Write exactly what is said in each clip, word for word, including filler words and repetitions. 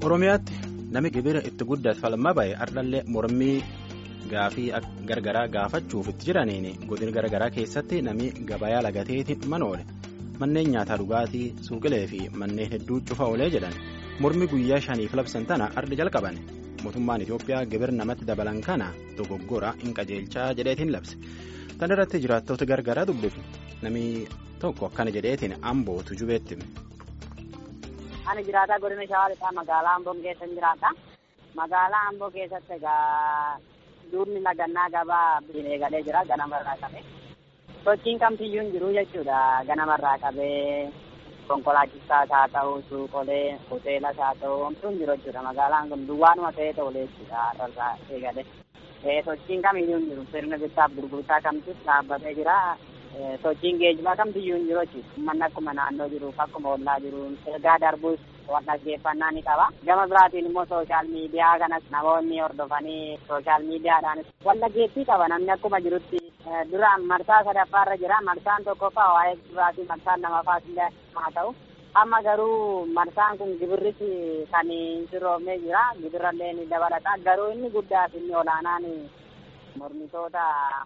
Oromiyaatti nami gibira itti guddatu falmaa bahe ardhallee mormii gaafii gargaraa gaafachuuf itti jiraniin godina gargaraa keessatti nami gabayaa lagateetiin manoole manneen nyaataa dhugaatii suuqilee fi manneen hedduu cufa oolee jedhan mormii guyyaa shaniif labsan tana ardi jalqaban mootummaan Itoophiyaa gibir namatti dabalan kana dogoggora hin qajeelchaa jedheetiin labse tan irratti jiraattota gargaraa dubbifu nami tokko akkana jedheetiin amboo tujubeetti. Ani jiraata godina Shawaa magaalaa Amboo keessa jiraata. Magaalaa Amboo keessatti egaa duudni lagannaa gabaa eegalee jira ganamarraa qabee. Sochiin kamtiyyuu hin jiru jechuudha ganamarraa qabee konkolaachisaas haa ta'u suuqolee hoteelas haa ta'u homtuu hin jiru jechuudha magaalaan kun duwwaanuma ta'ee ta'ulee jechuudha irraa eegalee. Sochiin kamiyyuu hin jiru sirna bittaaf gurgurtaa kamtus dhaabbatee jira. Sochiin geejjibaa kamtiyyuu hin jiru jechuudha. Uummanni akkuma naannoo jiruuf akkuma ollaa jiru ergaa darbuus waan dhaggeeffannaa ni qaba. Gama biraatiin immoo sooshaal miidiyaa kanas namoonni hordofanii sooshaal miidiyaadhaanis wal dhaggeettii qaba namni akkuma jirutti duraan marsaa sadaffaarra jira. Marsaan tokkoffaa waa'ee duraatii marsaan lamaffaas illee haa ta'u. Amma garuu marsaan kun gibirris kan hin sirroofnee jira. Gibirrallee ni dabalata. Garuu inni guddaa fi inni olaanaan mormitoota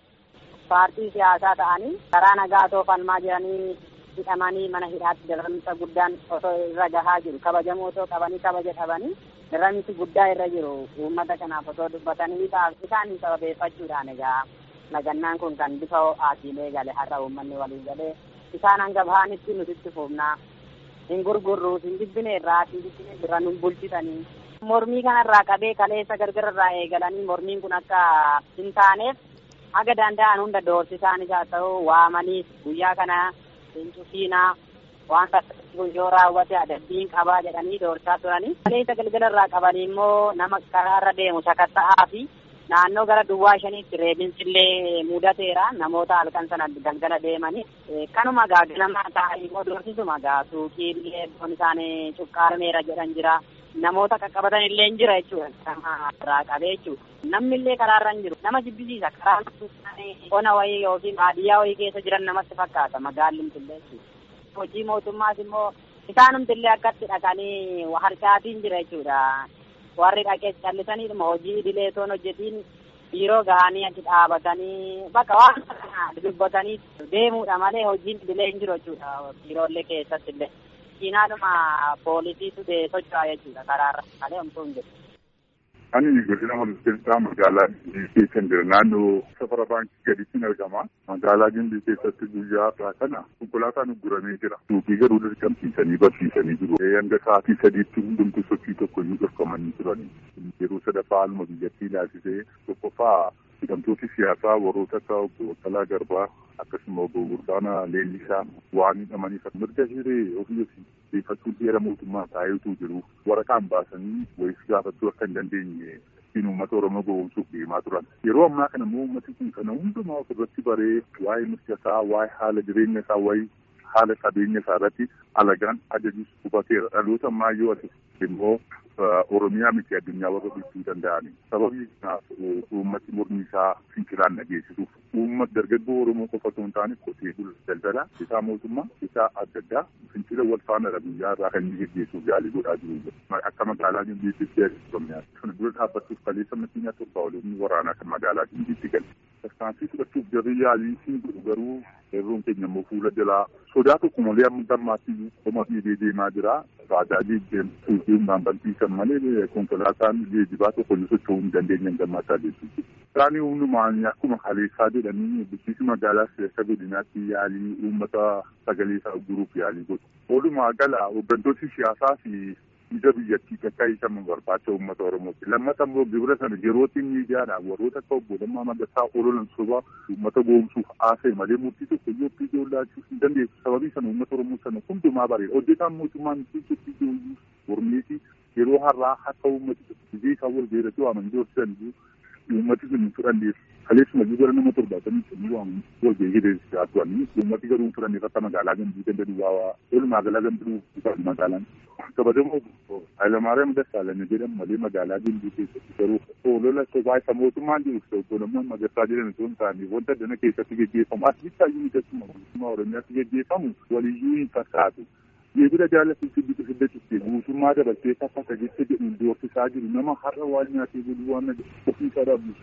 paartii siyaasaa ta'anii karaa nagaa otoo falmaa jiranii hidhamanii mana hidhaatti darramisa guddaan osoo irra gahaa jiru kabajamoo otoo qabanii kabaja dhabanii darramisi guddaa irra jiru uummata kanaaf osoo dubbatanii isaan sababeeffachuudhaan egaa lagannaan kun kan bifa ho'aatiilee gale har'a uummanni waliin galee isaan hanga bahanitti nutitti fuufnaa hin gurgurru hin dibbine irraa hin dibbine irra nun bulchitanii mormii kanarraa qabee kaleessa gargararraa eegalanii mormiin kun akka hin taaneef haga danda'an hunda doorsisaanis haa ta'u waamanii guyyaa kana hincufiinaa waan kun yoo raawwate adabbiin qabaa jedhanii doorsaa turanii. Kaleessa galgalarraa qabanii immoo nama karaarra deemu sakatta'aa fi naannoo gara duwwaa shaniitti reebinsillee mudateera namoota halkan sana galgala deemanii. Kanuma gaa ganamaa ta'anii immoo doorsisuma gaa suuqiillee iddoon isaanii cuqqaarameera jedhan jira. Namoota qaqqabatan illee hin jira jechuudha. Nama irraa qabee jechuudha. Namni illee karaarra hin jiru. Nama jibbisiisa. Karaan ona wayii yookiin baadiyyaa wayii keessa jiran namatti fakkaata. Magaalli illee jechuudha. Hojii mootummaas immoo isaanumti illee akkatti dhaqanii harcaatiin jira jechuudha. Warri dhaqee callisaniidhuma hojii idilee toon hojjetiin biiroo gahanii achi dhaabatanii bakka waan dubbatanii deemuudha malee hojiin idilee hin jiru jechuudha. Biiroolee keessatti illee. Kiinaadhuma poolisiitu socho'aa jechuudha karaarra malee homtuu hin jiru. Ani godina Wallaggaa magaalaa keessa jira naannoo safara baankii gadiitiin argama. Magaalaa Gimbii keessatti guyyaa irraa kana konkolaataan guramee jira. Suuqii garuu dirqamsiisanii barsiisanii jiru. Hanga sa'aatii sadiitti hundumtuu sochii tokko iyyuu dhorkamanii turani. Yeroo sadaffaa haaluma biyyattii ilaalchisee tokkoffaa hidhamtooti siyaasaa warroota akka obbo Baqqalaa Garbaa akkasuma obbo Burdaanaa Leellisaa waan hidhamaniif mirga hiree ofii beekachuun seera mootummaa taa'eetu jiru. Waraqaan baasanii wayis gaafachuu akka hin dandeenye uummata Oromoo gowwoomsuuf deemaa turan. Yeroo ammaa kana immoo uummati kun kana hundumaa ofirratti baree waa'ee mirga isaa, waa'ee haala jireenya isaa, waa'ee haala qabeenya isaa irratti alagaan ajajuus hubateera. Dhaloota ammaa yoo ati immoo Oromiyaa miti addunyaa warra bulchuu danda'ani. Sababii kanaaf uummati mormii isaa fincilaan dhageessisuuf uummata dargaggoo Oromoo qofa osoo hin taane qotee bula daldala isaa mootummaa isaa adda addaa fincila wal faana biyyaa irraa kan inni geggeessuuf yaalii godhaa jiru. Akka magaalaa Gimbiitti Oromiyaa. Kana dura dhaabbachuuf kaleessa makiinaa torba waliin waraanaa kan magaalaa Gimbiitti galu. Tarkaanfii fudhachuuf jarri yaalii siin godhu garuu yerroon keenya immoo fuula jalaa sodaa tokko malee amma dammaatti qoma fiidee deemaa jira. Baajaaji deemtuu fi maambaltiisan malee konkolaataan geejjibaa tokko ni socho'uu hin dandeenye gammachaa jechuudha. Isaanii hundumaan akkuma kaleessaa jedhanii bulchiinsi magaalaa keessa godinaatti yaalii uummata sagalee isaa guruuf yaalii godhu. Walumaa gala hooggantoonni siyaasaa fi ija biyyattii akka isaanii barbaacha uummata Oromooti. Lammata immoo gibira sana yerootiin miidiyaadhaan warroota akka obbo Lammaa Magarsaa ololan soba uummata gowwoomsuuf haasa'e malee murtii tokko iyyuu ijoollee hin dandeessu. Sababii sana uummata Oromoo sana hundumaa bareeda. Hojjetaan mootummaan itti ijoollee mormeeti yeroo har'aa akka uummati biyya isaa wal beeratu amantii horsiisan uummati sun hin fudhanneef kaleessuma gibira nama torbaatamii shanii waan wal beekideessi haatuwanii uummati garuu hin fudhanneef akka magaalaa Gimbii ganda duwwaa walumaa galaa Gimbii magaalaan. Kabajamoo Hayilamaariyaam Dassaalany jedhamu malee magaalaa Gimbii keessatti garuu olola sobaa isa mootummaan jiru obbo Lammaa Magarsaa jedhan osoo hin taane wanta dana keessatti geggeeffamu as bittaayyuu miidhagsuma mootummaa Oromiyaatti geggeeffamu waliyyuu hin fakkaatu. Yeedira jaallatanii bitu hiddachuutti guutummaa dabaltee takka tajaajila jedhuun doorsisaa jiru nama har'a waan nyaatee bulu waan ofii isaa dhabu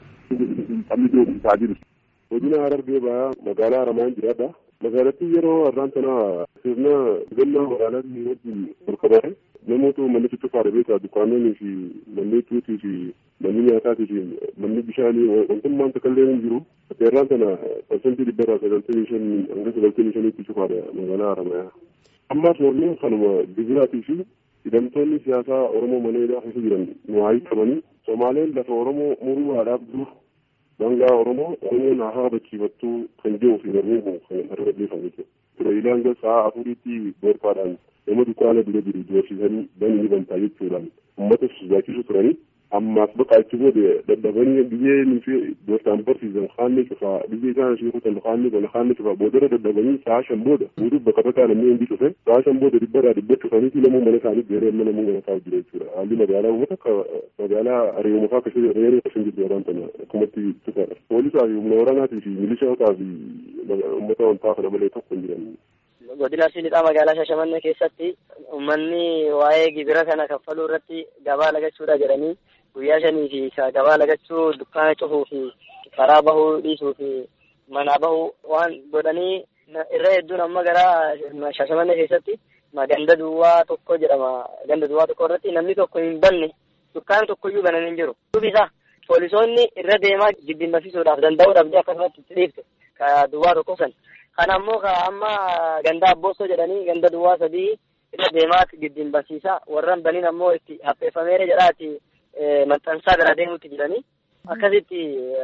qabni doorsisaa jiru. Godina Harargee ba'aa magaalaa Haramaan jiraadha. Magaalattii yeroo har'aan tana sirna gannaa magaalaatii wajjin walqabate namoota manni tuttuqaadha beekaa dukkaanonni fi manni tuutii fi manni nyaataatii fi manni bishaanii wantummaan takkallee hin jiru. Har'aan tana parsantii dhibbarraa sagaltamii shan hanga sagaltamii shaniitti cufaadha magaalaa Haramayaa. Ammaas mormiin kanuma gibiraatii fi hidhamtoonni siyaasaa Oromoo mana hidhaa keessa jiran nu haa hiikamanii Somaaleen lafa Oromoo muruudhaaf dur Dangaa Oromoo Oromoon haa habachiifattuu kan jiru fi mormiin kun kan argameeffamu jechuudha. Ture ilaanga sa'a afuriitti boorfaadhaan nama dukkaana dura jiru doorsisanii banii ni bantaa jechuudhaan uummata sodaachisu turanii ammaas bakka achi booda dadhabanii biyyee nufi doortaan barsiisan haanni cufaa biyyee isaan ishee kutan haanni kana haanni cufaa boodara dadhabanii sa'a shan booda guutuuf bakka bakkaa namni hundi cufe sa'a shan booda dhibbarraa dhibba cufaniiti namuu mana isaanii geeree amma namuu mana isaa jira jechuudha. Haalli magaalaa uummata akka magaalaa ari'uuma fa'aa akkasii reeree akkasii jirtu yeroo tana akkumatti cufaadha. Poolisaa fi humna waraanaatii fi milishootaa fi uummata wantaa kana malee tokko hin jiran. Godina Lixaa magaalaa Shashamannee keessatti uummanni waa'ee gibira kana kaffaluu irratti gabaa lagachuudha jedhanii guyyaa shanii fi gabaa lagachuu dukkaana cufuu fi karaa bahuu dhiisuu fi manaa bahuu waan godhanii irra hedduun amma gara Shashamannee keessatti ganda duwwaa tokko jedhama. Ganda duwwaa tokko irratti namni tokko hin banne dukkaana tokkoyyuu banan hin jiru. Dubbisa poolisoonni irra deemaa jibbinbasiisuudhaaf danda'uudhaaf akkasumatti itti dhiifte duwwaa tokko san. Kan ammoo amma ganda Abboosoo jedhanii ganda duwwaa sadii irra deemaatti jibbinbasiisa warran baniin ammoo itti hapheeffameera jedhaati maxxansaa bira deemuutti jedhanii akkasitti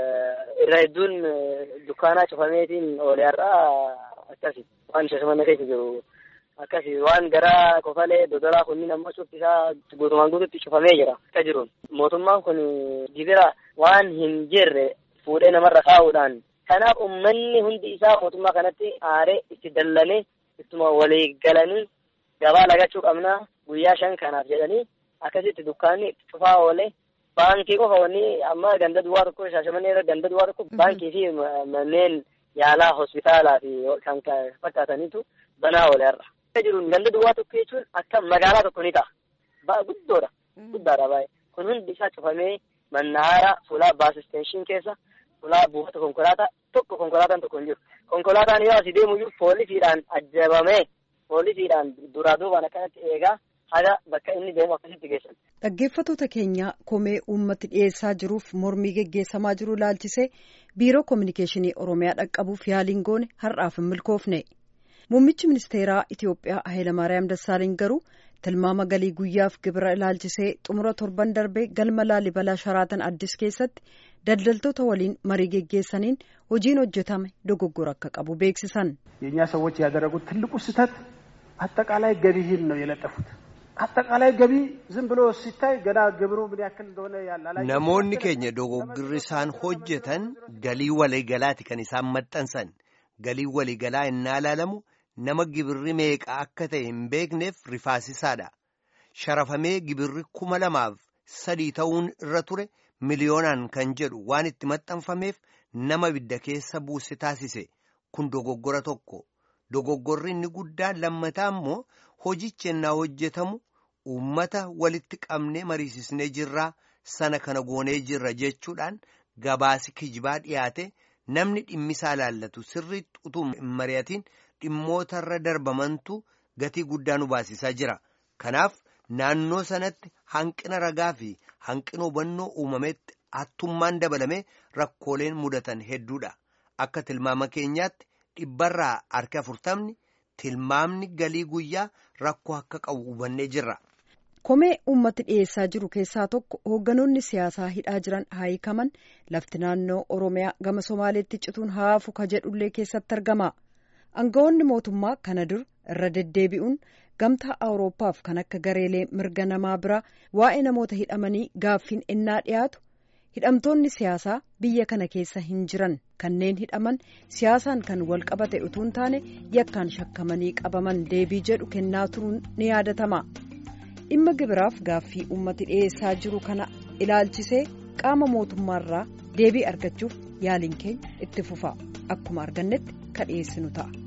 irra hedduun dukkaanaa cufameetiin oolee har'aa akkasi waan Shashamannee keessa jiru akkasi waan gara Kofalee Dodoraa kunniin ammoo cuftisaa guutumaan guututti cufamee jira akka jiruun mootummaan kun gibira waan hin jirre fuudhee namarra kaa'uudhaan kanaaf uummanni hundi isaa mootummaa kanatti aaree itti dallanee ittuma walii galanii gabaa lagachuu qabnaa guyyaa shan kanaaf jedhanii akkasitti dukkaanni cufaa oolee baankii qofa wanni amma ganda duwwaa tokko Shashamannee irra ganda duwwaa tokko baankii fi manneen yaalaa hospitaalaa fi kan fakkaataniitu banaa oolee har'a. Jiruun ganda duwwaa tokko jechuun akka magaalaa tokko ni ta'a. Baay'ee guddoodha. Guddaadha baay'ee. Kun hundi isaa cufamee mannaara fuulaa baas isteenshin keessa fuulaa buufata konkolaataa tokko konkolaataan tokko hin jiru. Konkolaataan yoo asii deemu jiru poolisiidhaan ajjabamee poolisiidhaan duraa duubaan akkanatti eegaa haga bakka inni deemu akkasitti geessan. Dhaggeeffattoota keenya komee uummati dhiyeessaa jiruuf mormii geggeessamaa jiru ilaalchisee biiroo koominikeeshinii Oromiyaa dhaqqabuuf yaaliin goone har'aaf hin milkoofne. Muummichi ministeeraa Itiyoophiyaa Hayilamaariyaam Dassaaleny garuu tilmaama galii guyyaaf gibira ilaalchisee xumura torban darbee galma Laalibalaa Sharaatan Addis keessatti daldaltoota waliin marii geggeessaniin hojiin hojjetame dogoggora akka qabu beeksisan. የኛ ሰዎች ያደረጉት ትልቁ ስህተት አጠቃላይ ገቢህን ነው የለጠፉት። አጠቃላይ ገቢ ዝም ብሎ ሲታይ ገና ግብሩ ምን ያክል እንደሆነ ያላላ namoonni keenya dogoggorri isaan hojjetan galii waliigalaati kan isaan maxxansan. Galii waliigalaa innaa ilaalamu nama gibirri meeqa akka ta'e hin beekneef rifaasisaadha. Sharafamee gibirri kuma lamaaf sadii ta'uun irra ture miliyoonaan kan jedhu waan itti maxxanfameef nama bidda keessa buuse taasise. Kun dogoggora tokko. Dogoggorri inni guddaan lammataa immoo hojichi ennaa hojjetamu uummata walitti qabnee mariisisnee jirraa sana kana goonee jirra jechuudhaan gabaasi kijibaa dhiyaate namni dhimmisaa laallatu sirriitti utuu hin mari'atiin dhimmootarra darbamantu gatii guddaa nu baasisaa jira. Kanaaf naannoo sanatti hanqina ragaa fi hanqina hubannoo uumametti hattummaan dabalamee rakkooleen mudatan hedduudha. Akka tilmaama keenyaatti dhibbarraa harka afurtamni tilmaamni galii guyyaa rakkoo akka qabu hubannee jirra. Komee uummati dhiyeessaa jiru keessaa tokko hoogganoonni siyaasaa hidhaa jiran haa hiikaman lafti naannoo Oromiyaa gama Somaaleetti cituun haafu ka jedhullee keessatti argama. Aangawoonni mootummaa kana dur irra deddeebi'uun gamtaa Awurooppaaf kan akka gareelee mirga namaa biraa waa'ee namoota hidhamanii gaaffiin ennaa dhiyaatu hidhamtoonni siyaasaa biyya kana keessa hin jiran kanneen hidhaman siyaasaan kan wal qabate utuu hin taane yakkaan shakkamanii qabaman deebii jedhu kennaa turuun ni yaadatama. Dhimma gibiraaf gaaffii uummati dhiyeessaa jiru kana ilaalchisee qaama mootummaarraa deebii argachuuf yaaliin keenya itti fufa akkuma argannetti ka dhiyeessinu ta'a.